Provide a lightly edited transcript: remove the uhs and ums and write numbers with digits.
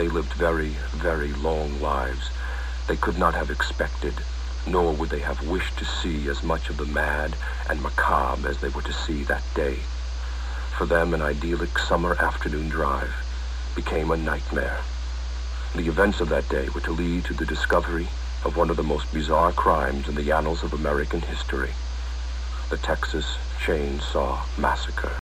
they lived very, very long lives, they could not have expected, nor would they have wished to see as much of the mad and macabre as they were to see that day. For them, an idyllic summer afternoon drive became a nightmare. The events of that day were to lead to the discovery of one of the most bizarre crimes in the annals of American history, the Texas Chainsaw Massacre.